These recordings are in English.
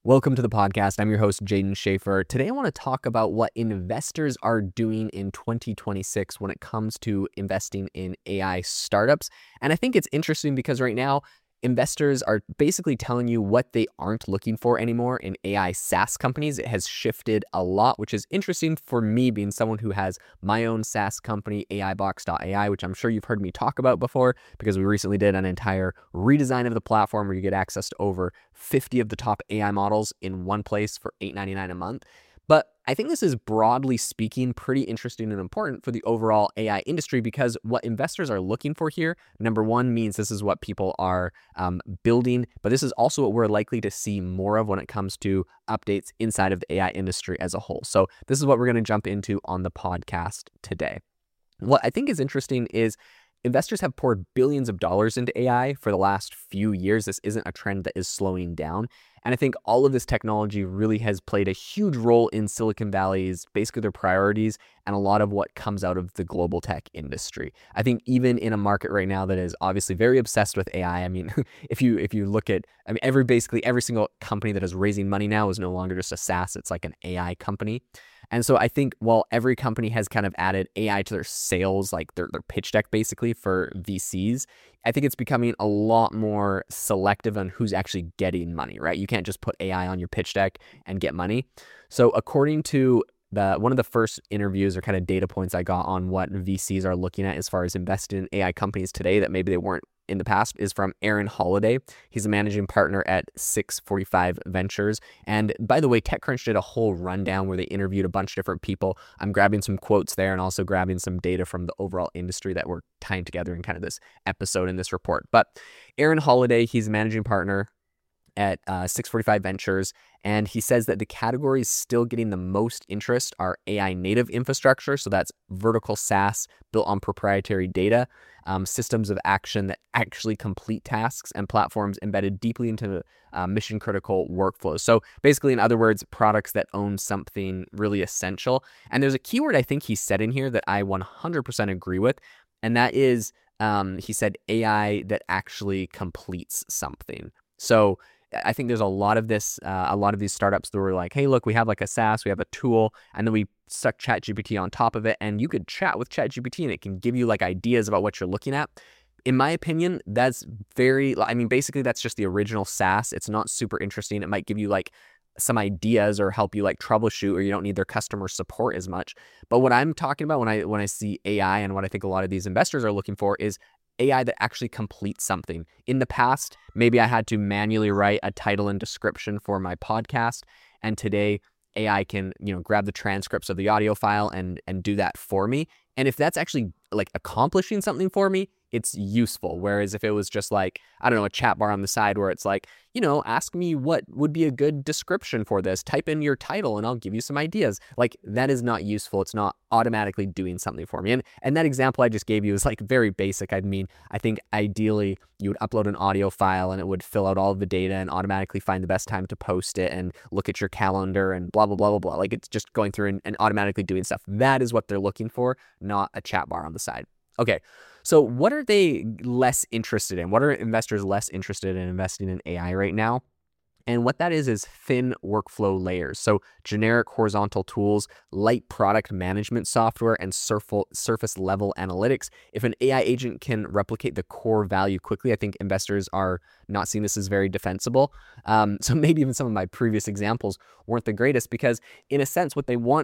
Welcome to the podcast. I'm your host, Jaden Schaefer. Today, I want to talk about what investors are doing in 2026 when it comes to investing in AI startups. And I think it's interesting because right now, investors are basically telling you what they aren't looking for anymore in AI SaaS companies. It has shifted a lot, which is interesting for me being someone who has my own SaaS company, AIbox.ai, which I'm sure you've heard me talk about before because we recently did an entire redesign of the platform where you get access to over 50 of the top AI models in one place for $8.99 a month. But I think this is, broadly speaking, pretty interesting and important for the overall AI industry because what investors are looking for here, number one, means this is what people are building, but this is also what we're likely to see more of when it comes to updates inside of the AI industry as a whole. So this is what we're going to jump into on the podcast today. What I think is interesting is investors have poured billions of dollars into AI for the last few years. This isn't a trend that is slowing down. And I think all of this technology really has played a huge role in Silicon Valley's, basically their priorities, and a lot of what comes out of the global tech industry. I think even in a market right now that is obviously very obsessed with AI, I mean, if you look at, basically every single company that is raising money now is no longer just a SaaS, it's like an AI company. And so I think while every company has kind of added AI to their sales, like their pitch deck basically for VCs, I think it's becoming a lot more selective on who's actually getting money, right? You can't just put AI on your pitch deck and get money. So according to one of the first interviews or kind of data points I got on what VCs are looking at as far as investing in AI companies today that maybe they weren't in the past is from Aaron Holiday. He's a managing partner at 645 Ventures. And by the way, TechCrunch did a whole rundown where they interviewed a bunch of different people. I'm grabbing some quotes there and also grabbing some data from the overall industry that we're tying together in kind of this episode in this report. But Aaron Holiday, he's a managing partner at 645 Ventures, and he says that the categories still getting the most interest are AI native infrastructure, so that's vertical SaaS built on proprietary data, systems of action that actually complete tasks, and platforms embedded deeply into mission critical workflows. So basically, in other words, products that own something really essential. And there's a keyword I think he said in here that I 100% agree with, and that is he said AI that actually completes something. So I think there's a lot of this, a lot of these startups that were like, hey, look, we have like a SaaS, we have a tool, and then we stuck ChatGPT on top of it, and you could chat with ChatGPT and it can give you like ideas about what you're looking at. In my opinion, that's basically that's just the original SaaS. It's not super interesting. It might give you like some ideas or help you like troubleshoot, or you don't need their customer support as much. But what I'm talking about when I see AI and what I think a lot of these investors are looking for is AI that actually completes something. In the past, maybe I had to manually write a title and description for my podcast, and today AI can, grab the transcripts of the audio file and do that for me. And if that's actually like accomplishing something for me, it's useful. Whereas if it was just like, I don't know, a chat bar on the side where it's like, ask me what would be a good description for this, type in your title and I'll give you some ideas. Like, that is not useful. It's not automatically doing something for me. And that example I just gave you is like very basic. I think ideally you would upload an audio file and it would fill out all of the data and automatically find the best time to post it and look at your calendar and blah, blah, blah, blah, blah. Like, it's just going through and automatically doing stuff. That is what they're looking for, not a chat bar on the side. Okay, so what are they less interested in? What are investors less interested in investing in AI right now? And what that is thin workflow layers. So generic horizontal tools, light product management software, and surface level analytics. If an AI agent can replicate the core value quickly, I think investors are not seeing this as very defensible. So maybe even some of my previous examples weren't the greatest, because in a sense, what they want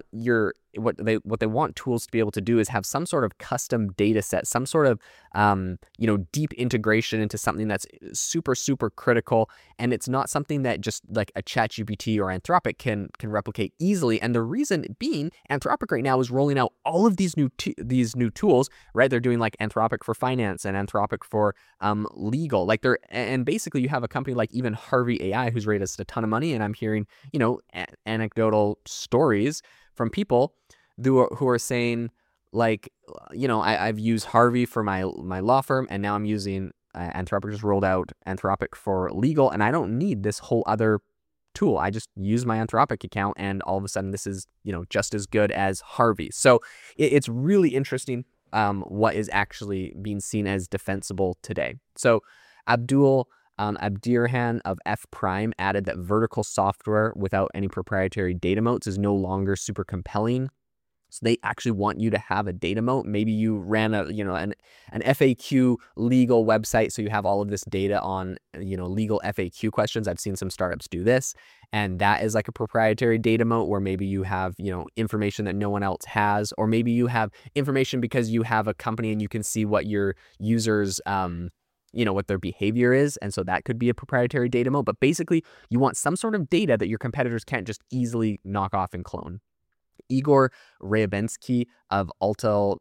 tools to be able to do is have some sort of custom data set, some sort of deep integration into something that's super, super critical. And it's not something that just like a ChatGPT or Anthropic can replicate easily. And the reason being, Anthropic right now is rolling out all of these new tools, right? They're doing like Anthropic for finance and Anthropic for legal. And basically you have a company like even Harvey AI who's raised a ton of money. And I'm hearing, anecdotal stories from people who are saying, like, I've used Harvey for my law firm, and now I'm using Anthropic. Just rolled out Anthropic for legal, and I don't need this whole other tool. I just use my Anthropic account, and all of a sudden this is, just as good as Harvey. So it's really interesting what is actually being seen as defensible today. So Abdul Abdirhan of F Prime added that vertical software without any proprietary data moats is no longer super compelling. So they actually want you to have a data moat. Maybe you ran an FAQ legal website, so you have all of this data on legal FAQ questions. I've seen some startups do this, and that is like a proprietary data moat where maybe you have information that no one else has, or maybe you have information because you have a company and you can see what your users what their behavior is. And so that could be a proprietary data moat. But basically, you want some sort of data that your competitors can't just easily knock off and clone. Igor Ryabensky of Altal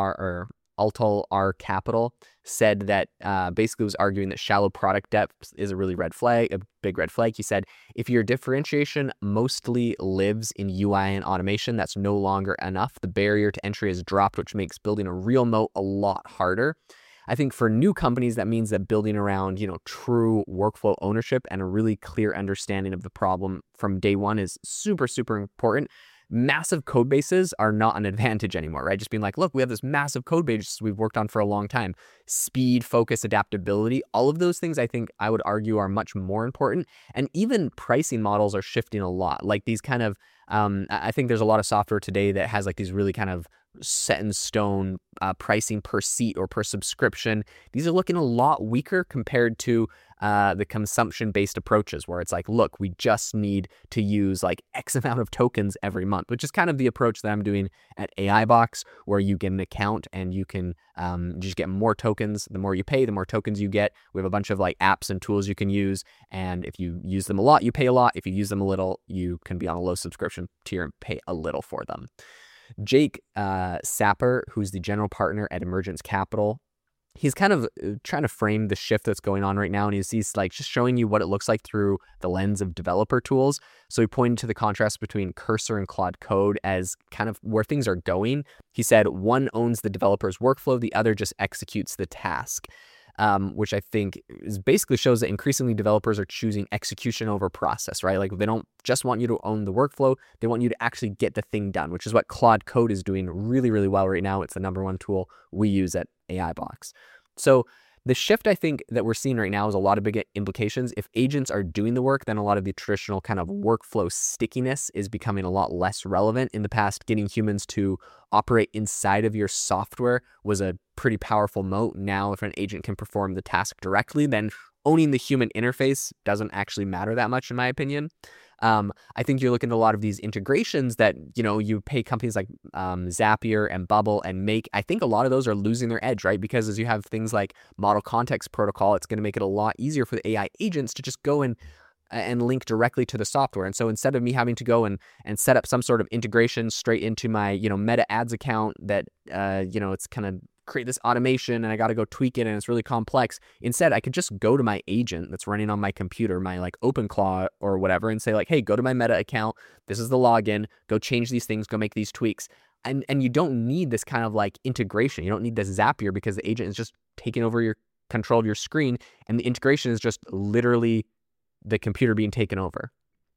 R Capital said that basically was arguing that shallow product depth is a big red flag. He said, if your differentiation mostly lives in UI and automation, that's no longer enough. The barrier to entry has dropped, which makes building a real moat a lot harder. I think for new companies, that means that building around, true workflow ownership and a really clear understanding of the problem from day one is super, super important. Massive code bases are not an advantage anymore, right? Just being like, look, we have this massive code base we've worked on for a long time. Speed, focus, adaptability, all of those things I think I would argue are much more important. And even pricing models are shifting a lot. Like these kind of, I think there's a lot of software today that has like these really kind of set in stone pricing per seat or per subscription. These are looking a lot weaker compared to the consumption-based approaches where it's like, look, we just need to use like X amount of tokens every month, which is kind of the approach that I'm doing at AI Box, where you get an account and you can just get more tokens. The more you pay, the more tokens you get. We have a bunch of like apps and tools you can use. And if you use them a lot, you pay a lot. If you use them a little, you can be on a low subscription tier and pay a little for them. Jake Sapper, who's the general partner at Emergence Capital, he's kind of trying to frame the shift that's going on right now. And he's like just showing you what it looks like through the lens of developer tools. So he pointed to the contrast between Cursor and Claude Code as kind of where things are going. He said one owns the developer's workflow, the other just executes the task. Which I think basically shows that increasingly developers are choosing execution over process, right? Like they don't just want you to own the workflow, they want you to actually get the thing done, which is what Claude Code is doing really, really well right now. It's the #1 tool we use at AI Box. So the shift I think that we're seeing right now is a lot of big implications. If agents are doing the work, then a lot of the traditional kind of workflow stickiness is becoming a lot less relevant. In the past, getting humans to operate inside of your software was a pretty powerful moat. Now, if an agent can perform the task directly, then owning the human interface doesn't actually matter that much, in my opinion. I think you're looking at a lot of these integrations that, you pay companies like Zapier and Bubble and Make. I think a lot of those are losing their edge, right? Because as you have things like Model Context Protocol, it's going to make it a lot easier for the AI agents to just go and link directly to the software. And so instead of me having to go and set up some sort of integration straight into my, Meta Ads account that, it's kind of create this automation and I got to go tweak it and it's really complex. Instead, I could just go to my agent that's running on my computer, my like OpenClaw or whatever, and say like, hey, go to my Meta account. This is the login. Go change these things. Go make these tweaks. And you don't need this kind of like integration. You don't need this Zapier because the agent is just taking over your control of your screen, and the integration is just literally the computer being taken over.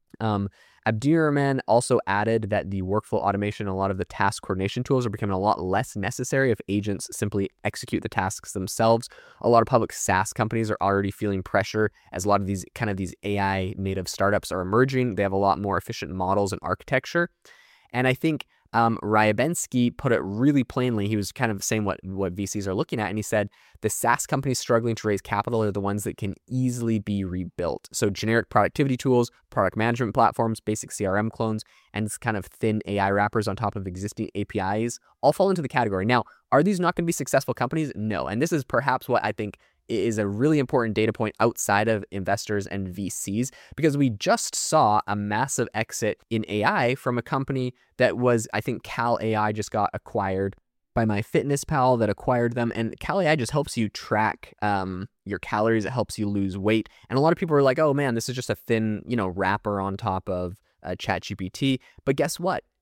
Abdirahman also added that the workflow automation and a lot of the task coordination tools are becoming a lot less necessary if agents simply execute the tasks themselves. A lot of public SaaS companies are already feeling pressure as a lot of these AI native startups are emerging. They have a lot more efficient models and architecture. And I think Ryabensky put it really plainly. He was kind of saying what VCs are looking at, and he said the SaaS companies struggling to raise capital are the ones that can easily be rebuilt. So generic productivity tools, product management platforms, basic CRM clones, and this kind of thin AI wrappers on top of existing APIs all fall into the category. Now, are these not going to be successful companies? No. And this is perhaps what I think is a really important data point outside of investors and VCs, because we just saw a massive exit in AI from a company that was, I think Cal AI just got acquired by MyFitnessPal that acquired them. And Cal AI just helps you track your calories. It helps you lose weight. And a lot of people are like, oh man, this is just a thin, wrapper on top of ChatGPT. But guess what?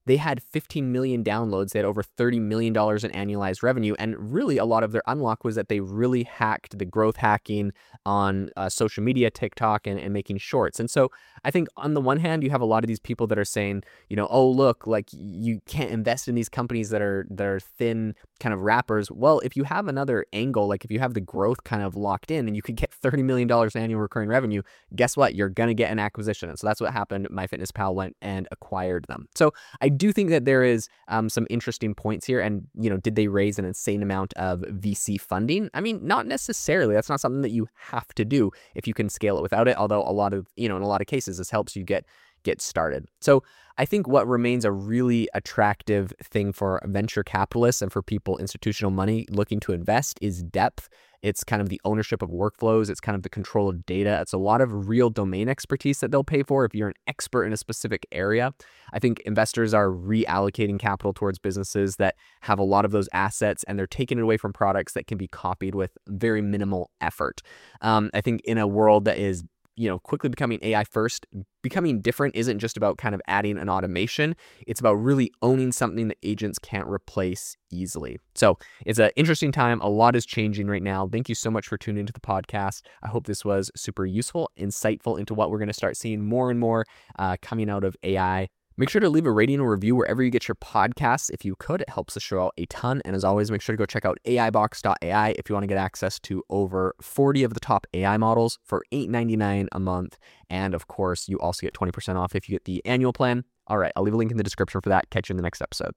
they had 15 million downloads. They had over $30 million in annualized revenue. And really, a lot of their unlock was that they really hacked the growth hacking on social media, TikTok, and making shorts. And so I think on the one hand, you have a lot of these people that are saying, oh, look, like you can't invest in these companies that are thin kind of wrappers. Well, if you have another angle, like if you have the growth kind of locked in and you could get $30 million in annual recurring revenue, guess what? You're going to get an acquisition. And so that's what happened. MyFitnessPal went and acquired them. So I do think that there is some interesting points here. And, did they raise an insane amount of VC funding? I mean, not necessarily. That's not something that you have to do if you can scale it without it. Although in a lot of cases, this helps you get started. So I think what remains a really attractive thing for venture capitalists and for people, institutional money looking to invest, is depth. It's kind of the ownership of workflows. It's kind of the control of data. It's a lot of real domain expertise that they'll pay for if you're an expert in a specific area. I think investors are reallocating capital towards businesses that have a lot of those assets, and they're taking it away from products that can be copied with very minimal effort. I think in a world that is quickly becoming AI first, becoming different isn't just about kind of adding an automation. It's about really owning something that agents can't replace easily. So it's an interesting time. A lot is changing right now. Thank you so much for tuning into the podcast. I hope this was super useful, insightful into what we're going to start seeing more and more coming out of AI. Make sure to leave a rating or review wherever you get your podcasts. If you could, it helps the show out a ton. And as always, make sure to go check out AIbox.ai if you want to get access to over 40 of the top AI models for $8.99 a month. And of course, you also get 20% off if you get the annual plan. All right, I'll leave a link in the description for that. Catch you in the next episode.